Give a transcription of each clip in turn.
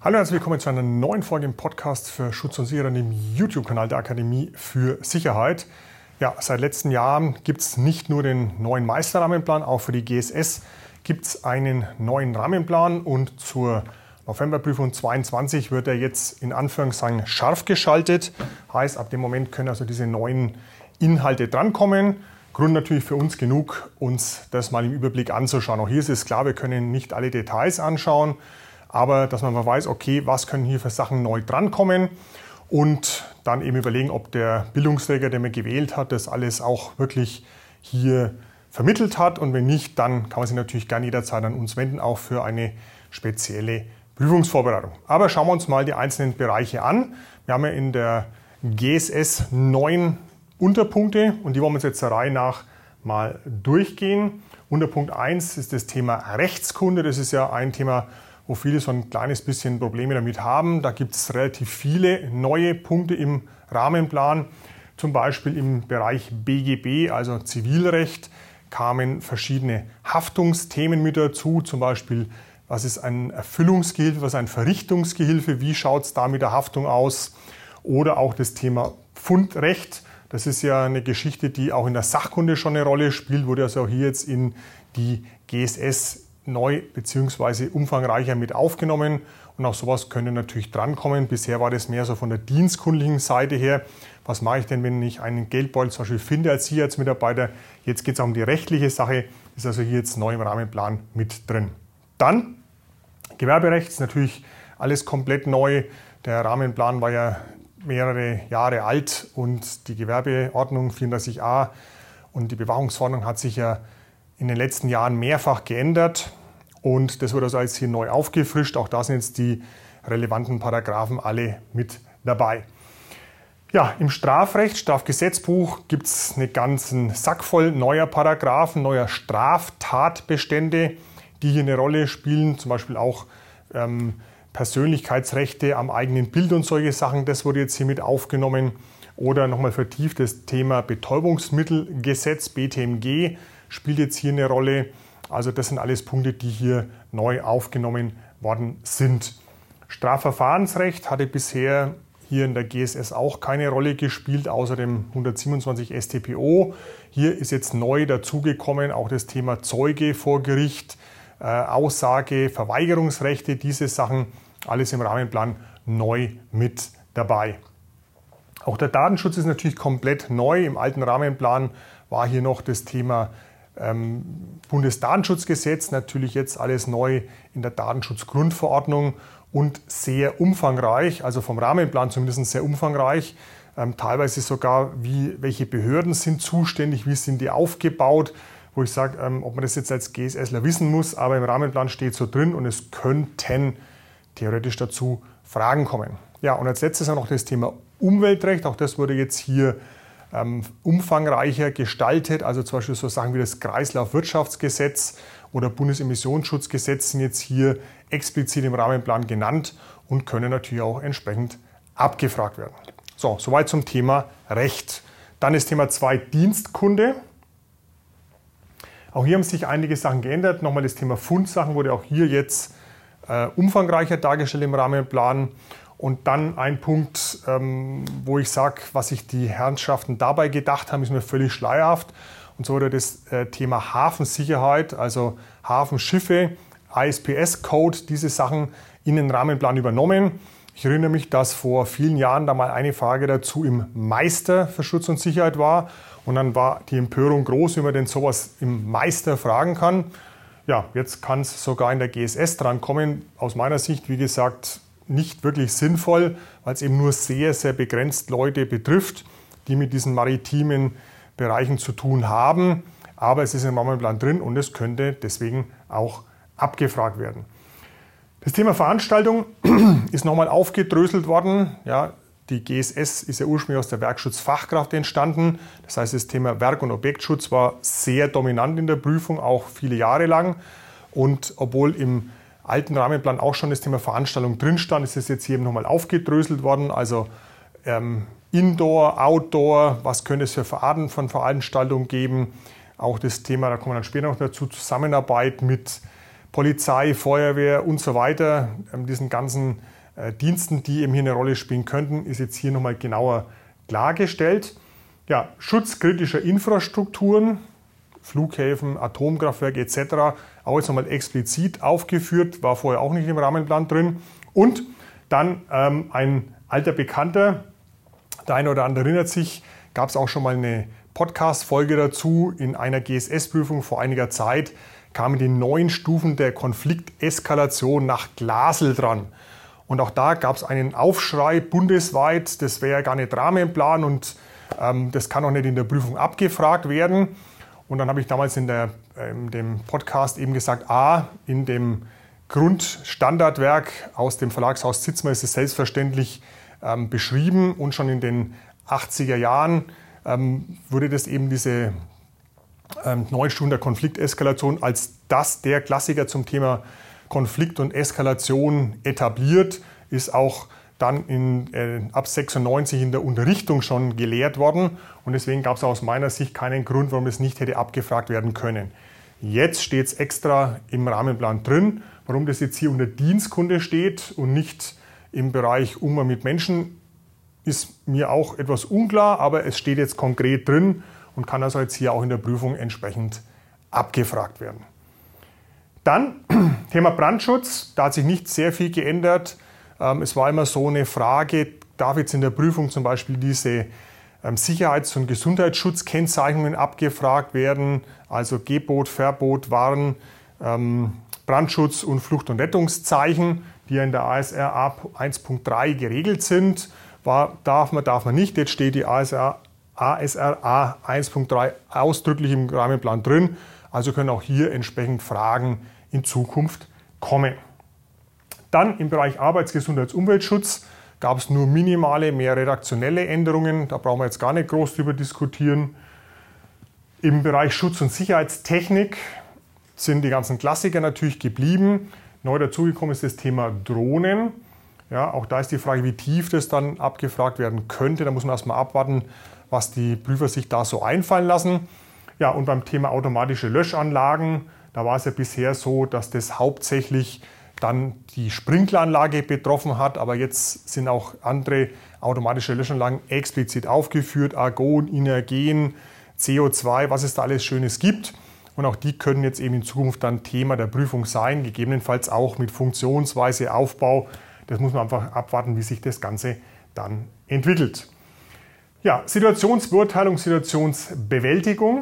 Hallo und herzlich willkommen zu einer neuen Folge im Podcast für Schutz und Sicherheit im YouTube-Kanal der Akademie für Sicherheit. Ja, seit letzten Jahren gibt es nicht nur den neuen Meisterrahmenplan, auch für die GSS gibt es einen neuen Rahmenplan und zur Novemberprüfung 22 wird er jetzt in Anführungszeichen scharf geschaltet. Heißt, ab dem Moment können also diese neuen Inhalte drankommen. Grund natürlich für uns genug, uns das mal im Überblick anzuschauen. Auch hier ist es klar, wir können nicht alle Details anschauen, aber dass man mal weiß, okay, was können hier für Sachen neu drankommen und dann eben überlegen, ob der Bildungsträger, den man gewählt hat, das alles auch wirklich hier vermittelt hat, und wenn nicht, dann kann man sich natürlich gerne jederzeit an uns wenden, auch für eine spezielle Prüfungsvorbereitung. Aber schauen wir uns mal die einzelnen Bereiche an. Wir haben ja in der GSS 9 Unterpunkte und die wollen wir uns jetzt der Reihe nach mal durchgehen. Unterpunkt 1 ist das Thema Rechtskunde. Das ist ja ein Thema, wo viele so ein kleines bisschen Probleme damit haben. Da gibt es relativ viele neue Punkte im Rahmenplan. Zum Beispiel im Bereich BGB, also Zivilrecht, kamen verschiedene Haftungsthemen mit dazu. Zum Beispiel, was ist ein Erfüllungsgehilfe, was ist ein Verrichtungsgehilfe, wie schaut es da mit der Haftung aus? Oder auch das Thema Pfundrecht. Das ist ja eine Geschichte, die auch in der Sachkunde schon eine Rolle spielt, wurde also auch hier jetzt in die GSS neu bzw. umfangreicher mit aufgenommen. Und auch sowas könnte natürlich drankommen. Bisher war das mehr so von der dienstkundlichen Seite her. Was mache ich denn, wenn ich einen Geldbeutel zum Beispiel finde als Sicherheitsmitarbeiter? Jetzt geht es auch um die rechtliche Sache. Ist also hier jetzt neu im Rahmenplan mit drin. Dann Gewerberecht ist natürlich alles komplett neu. Der Rahmenplan war ja mehrere Jahre alt und die Gewerbeordnung 34a und die Bewachungsverordnung hat sich ja in den letzten Jahren mehrfach geändert und das wird also jetzt hier neu aufgefrischt. Auch da sind jetzt die relevanten Paragraphen alle mit dabei. Ja, im Strafrecht, Strafgesetzbuch gibt es einen ganzen Sack voll neuer Paragraphen, neuer Straftatbestände, die hier eine Rolle spielen. Zum Beispiel auch Persönlichkeitsrechte am eigenen Bild und solche Sachen. Das wurde jetzt hier mit aufgenommen. Oder nochmal vertieft das Thema Betäubungsmittelgesetz, BTMG, spielt jetzt hier eine Rolle. Also das sind alles Punkte, die hier neu aufgenommen worden sind. Strafverfahrensrecht hatte bisher hier in der GSS auch keine Rolle gespielt, außer dem 127 StPO. Hier ist jetzt neu dazugekommen auch das Thema Zeuge vor Gericht, Aussage, Verweigerungsrechte, diese Sachen, alles im Rahmenplan neu mit dabei. Auch der Datenschutz ist natürlich komplett neu. Im alten Rahmenplan war hier noch das Thema Bundesdatenschutzgesetz, natürlich jetzt alles neu in der Datenschutzgrundverordnung und sehr umfangreich, also vom Rahmenplan zumindest sehr umfangreich. Teilweise sogar, welche Behörden sind zuständig, wie sind die aufgebaut, wo ich sage, ob man das jetzt als GSSler wissen muss, aber im Rahmenplan steht so drin und es könnten theoretisch dazu Fragen kommen. Ja, und als letztes noch das Thema Umweltrecht, auch das wurde jetzt hier umfangreicher gestaltet, also zum Beispiel so Sachen wie das Kreislaufwirtschaftsgesetz oder Bundesemissionsschutzgesetz sind jetzt hier explizit im Rahmenplan genannt und können natürlich auch entsprechend abgefragt werden. So, soweit zum Thema Recht. Dann das Thema 2 Dienstkunde. Auch hier haben sich einige Sachen geändert. Nochmal das Thema Fundsachen wurde auch hier jetzt umfangreicher dargestellt im Rahmenplan. Und dann ein Punkt, wo ich sage, was sich die Herrschaften dabei gedacht haben, ist mir völlig schleierhaft. Und so wurde das Thema Hafensicherheit, also Hafenschiffe, ISPS-Code, diese Sachen in den Rahmenplan übernommen. Ich erinnere mich, dass vor vielen Jahren da mal eine Frage dazu im Meister für Schutz und Sicherheit war. Und dann war die Empörung groß, wie man denn sowas im Meister fragen kann. Ja, jetzt kann es sogar in der GSS drankommen. Aus meiner Sicht, wie gesagt, nicht wirklich sinnvoll, weil es eben nur sehr, sehr begrenzt Leute betrifft, die mit diesen maritimen Bereichen zu tun haben. Aber es ist im Rahmenplan drin und es könnte deswegen auch abgefragt werden. Das Thema Veranstaltung ist nochmal aufgedröselt worden. Ja, die GSS ist ja ursprünglich aus der Werkschutzfachkraft entstanden. Das heißt, das Thema Werk- und Objektschutz war sehr dominant in der Prüfung, auch viele Jahre lang. Und obwohl im alten Rahmenplan auch schon das Thema Veranstaltung drin stand, ist es jetzt hier eben nochmal aufgedröselt worden. Also Indoor, Outdoor, was könnte es für Arten von Veranstaltungen geben. Auch das Thema, da kommen wir dann später noch dazu, Zusammenarbeit mit Polizei, Feuerwehr und so weiter, diesen ganzen Diensten, die eben hier eine Rolle spielen könnten, ist jetzt hier nochmal genauer klargestellt. Ja, Schutz kritischer Infrastrukturen, Flughäfen, Atomkraftwerke etc. auch jetzt nochmal explizit aufgeführt, war vorher auch nicht im Rahmenplan drin. Und dann ein alter Bekannter, der eine oder andere erinnert sich, gab es auch schon mal eine Podcast-Folge dazu. In einer GSS-Prüfung vor einiger Zeit kamen die 9 Stufen der Konflikteskalation nach Glasl dran. Und auch da gab es einen Aufschrei bundesweit, das wäre ja gar nicht Rahmenplan und das kann auch nicht in der Prüfung abgefragt werden. Und dann habe ich damals in dem Podcast eben gesagt, in dem Grundstandardwerk aus dem Verlagshaus Zitzmer ist es selbstverständlich beschrieben und schon in den 80er Jahren wurde das eben diese 9 Stufen der Konflikteskalation als der Klassiker zum Thema Konflikt und Eskalation etabliert, ist auch dann ab 96 in der Unterrichtung schon gelehrt worden und deswegen gab es aus meiner Sicht keinen Grund, warum es nicht hätte abgefragt werden können. Jetzt steht es extra im Rahmenplan drin, warum das jetzt hier unter Dienstkunde steht und nicht im Bereich Umgang mit Menschen, ist mir auch etwas unklar, aber es steht jetzt konkret drin und kann also jetzt hier auch in der Prüfung entsprechend abgefragt werden. Dann Thema Brandschutz, da hat sich nicht sehr viel geändert. Es war immer so eine Frage, darf jetzt in der Prüfung zum Beispiel diese Sicherheits- und Gesundheitsschutzkennzeichnungen abgefragt werden, also Gebot, Verbot, Warn, Brandschutz und Flucht- und Rettungszeichen, die ja in der ASR 1.3 geregelt sind. Darf man nicht. Jetzt steht die ASR 1.3 ausdrücklich im Rahmenplan drin, also können auch hier entsprechend Fragen in Zukunft kommen. Dann im Bereich Arbeits-, Gesundheits-, Umweltschutz gab es nur minimale, mehr redaktionelle Änderungen. Da brauchen wir jetzt gar nicht groß drüber diskutieren. Im Bereich Schutz- und Sicherheitstechnik sind die ganzen Klassiker natürlich geblieben. Neu dazugekommen ist das Thema Drohnen. Ja, auch da ist die Frage, wie tief das dann abgefragt werden könnte. Da muss man erstmal abwarten, was die Prüfer sich da so einfallen lassen. Ja, und beim Thema automatische Löschanlagen, da war es ja bisher so, dass das hauptsächlich dann die Sprinkleranlage betroffen hat, aber jetzt sind auch andere automatische Löschanlagen explizit aufgeführt, Argon, Inergen, CO2, was es da alles Schönes gibt. Und auch die können jetzt eben in Zukunft dann Thema der Prüfung sein, gegebenenfalls auch mit Funktionsweise, Aufbau. Das muss man einfach abwarten, wie sich das Ganze dann entwickelt. Ja, Situationsbeurteilung, Situationsbewältigung.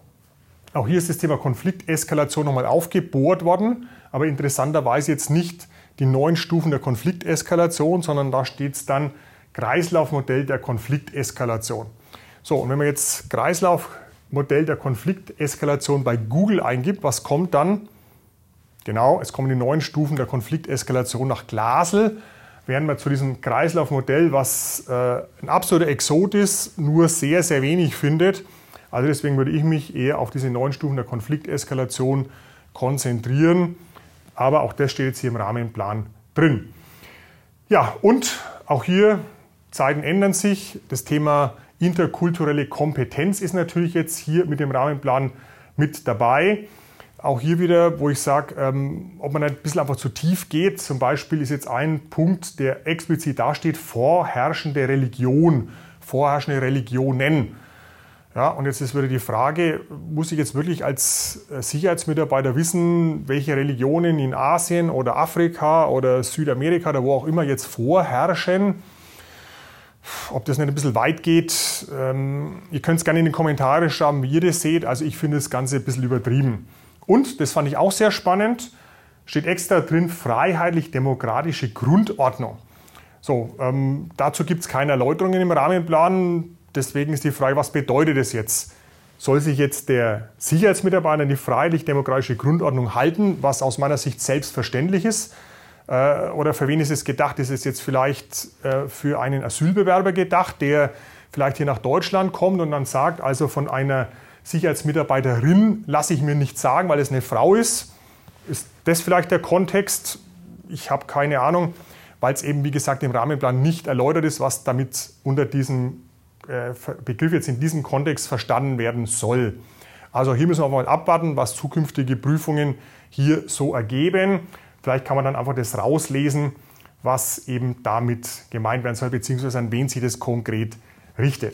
Auch hier ist das Thema Konflikteskalation nochmal aufgebohrt worden, aber interessanterweise jetzt nicht die 9 Stufen der Konflikteskalation, sondern da steht es dann Kreislaufmodell der Konflikteskalation. So, und wenn man jetzt Kreislaufmodell der Konflikteskalation bei Google eingibt, was kommt dann? Genau, es kommen die 9 Stufen der Konflikteskalation nach Glasl, während man zu diesem Kreislaufmodell, was ein absoluter Exot ist, nur sehr, sehr wenig findet. Also deswegen würde ich mich eher auf diese 9 Stufen der Konflikteskalation konzentrieren. Aber auch das steht jetzt hier im Rahmenplan drin. Ja, und auch hier, Zeiten ändern sich. Das Thema interkulturelle Kompetenz ist natürlich jetzt hier mit dem Rahmenplan mit dabei. Auch hier wieder, wo ich sage, ob man ein bisschen einfach zu tief geht. Zum Beispiel ist jetzt ein Punkt, der explizit dasteht, vorherrschende Religion, vorherrschende Religionen. Ja, und jetzt ist wieder die Frage, muss ich jetzt wirklich als Sicherheitsmitarbeiter wissen, welche Religionen in Asien oder Afrika oder Südamerika oder wo auch immer jetzt vorherrschen? Ob das nicht ein bisschen weit geht, ihr könnt es gerne in die Kommentare schreiben, wie ihr das seht. Also ich finde das Ganze ein bisschen übertrieben. Und, das fand ich auch sehr spannend, steht extra drin, freiheitlich-demokratische Grundordnung. So, dazu gibt es keine Erläuterungen im Rahmenplan. Deswegen ist die Frage, was bedeutet das jetzt? Soll sich jetzt der Sicherheitsmitarbeiter an die freiheitlich-demokratische Grundordnung halten, was aus meiner Sicht selbstverständlich ist? Oder für wen ist es gedacht? Ist es jetzt vielleicht für einen Asylbewerber gedacht, der vielleicht hier nach Deutschland kommt und dann sagt, also von einer Sicherheitsmitarbeiterin lasse ich mir nichts sagen, weil es eine Frau ist? Ist das vielleicht der Kontext? Ich habe keine Ahnung, weil es eben, wie gesagt, im Rahmenplan nicht erläutert ist, was damit unter diesem Begriff jetzt in diesem Kontext verstanden werden soll. Also hier müssen wir mal abwarten, was zukünftige Prüfungen hier so ergeben. Vielleicht kann man dann einfach das rauslesen, was eben damit gemeint werden soll, beziehungsweise an wen sich das konkret richtet.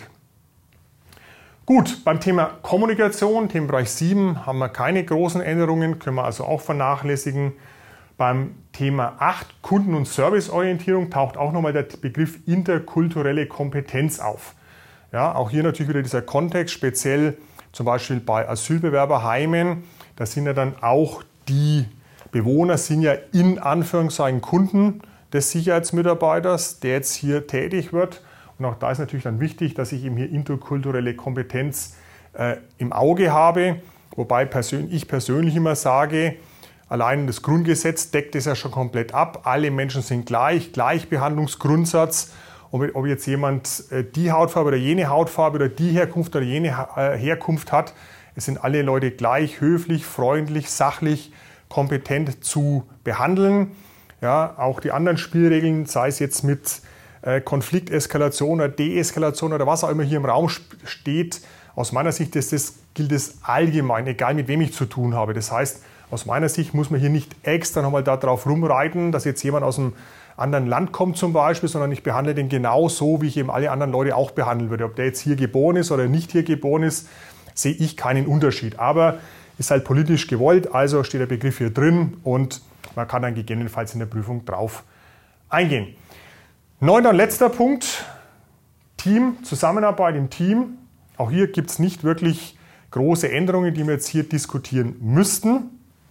Gut, beim Thema Kommunikation, Themenbereich 7, haben wir keine großen Änderungen, können wir also auch vernachlässigen. Beim Thema 8, Kunden- und Serviceorientierung, taucht auch nochmal der Begriff interkulturelle Kompetenz auf. Ja, auch hier natürlich wieder dieser Kontext, speziell zum Beispiel bei Asylbewerberheimen. Da sind ja dann auch die Bewohner, sind ja in Anführungszeichen Kunden des Sicherheitsmitarbeiters, der jetzt hier tätig wird. Und auch da ist natürlich dann wichtig, dass ich eben hier interkulturelle Kompetenz im Auge habe. Wobei ich persönlich immer sage, allein das Grundgesetz deckt es ja schon komplett ab. Alle Menschen sind gleich, Gleichbehandlungsgrundsatz. Und ob jetzt jemand die Hautfarbe oder jene Hautfarbe oder die Herkunft oder jene Herkunft hat, es sind alle Leute gleich, höflich, freundlich, sachlich, kompetent zu behandeln. Ja, auch die anderen Spielregeln, sei es jetzt mit Konflikteskalation oder Deeskalation oder was auch immer hier im Raum steht, aus meiner Sicht gilt es allgemein, egal mit wem ich zu tun habe. Das heißt, aus meiner Sicht muss man hier nicht extra nochmal darauf rumreiten, dass jetzt jemand aus einem anderen Land kommt zum Beispiel, sondern ich behandle den genau so, wie ich eben alle anderen Leute auch behandeln würde. Ob der jetzt hier geboren ist oder nicht hier geboren ist, sehe ich keinen Unterschied. Aber ist halt politisch gewollt, also steht der Begriff hier drin und man kann dann gegebenenfalls in der Prüfung drauf eingehen. 9. und letzter Punkt, Team, Zusammenarbeit im Team. Auch hier gibt es nicht wirklich große Änderungen, die wir jetzt hier diskutieren müssten.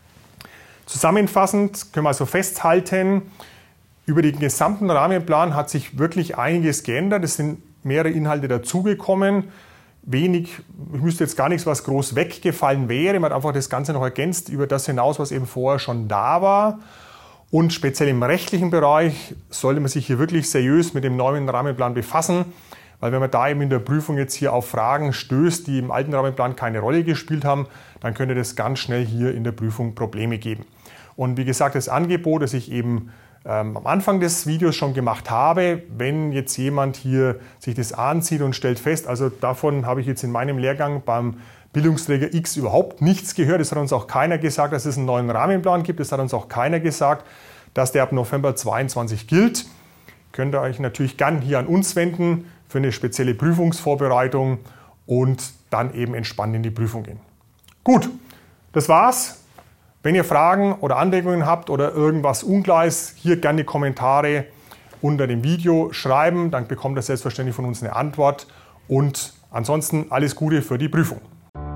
Zusammenfassend können wir also festhalten, über den gesamten Rahmenplan hat sich wirklich einiges geändert. Es sind mehrere Inhalte dazugekommen. Ich müsste jetzt gar nichts, was groß weggefallen wäre. Man hat einfach das Ganze noch ergänzt über das hinaus, was eben vorher schon da war. Und speziell im rechtlichen Bereich sollte man sich hier wirklich seriös mit dem neuen Rahmenplan befassen, weil wenn man da eben in der Prüfung jetzt hier auf Fragen stößt, die im alten Rahmenplan keine Rolle gespielt haben, dann könnte das ganz schnell hier in der Prüfung Probleme geben. Und wie gesagt, das Angebot, das ich eben am Anfang des Videos schon gemacht habe, wenn jetzt jemand hier sich das ansieht und stellt fest, also davon habe ich jetzt in meinem Lehrgang beim Bildungsträger X überhaupt nichts gehört. Es hat uns auch keiner gesagt, dass es einen neuen Rahmenplan gibt. Es hat uns auch keiner gesagt, dass der ab November 2022 gilt. Könnt ihr euch natürlich gern hier an uns wenden für eine spezielle Prüfungsvorbereitung und dann eben entspannt in die Prüfung gehen. Gut, das war's. Wenn ihr Fragen oder Anregungen habt oder irgendwas unklar ist, hier gerne Kommentare unter dem Video schreiben. Dann bekommt ihr selbstverständlich von uns eine Antwort. Und ansonsten alles Gute für die Prüfung.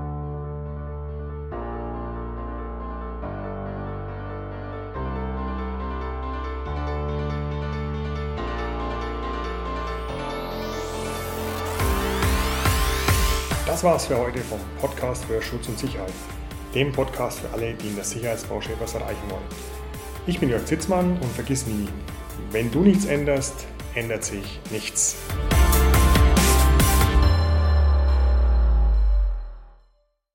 Das war's für heute vom Podcast für Schutz und Sicherheit. Dem Podcast für alle, die in der Sicherheitsbranche etwas erreichen wollen. Ich bin Jörg Zitzmann und vergiss nie, wenn du nichts änderst, ändert sich nichts.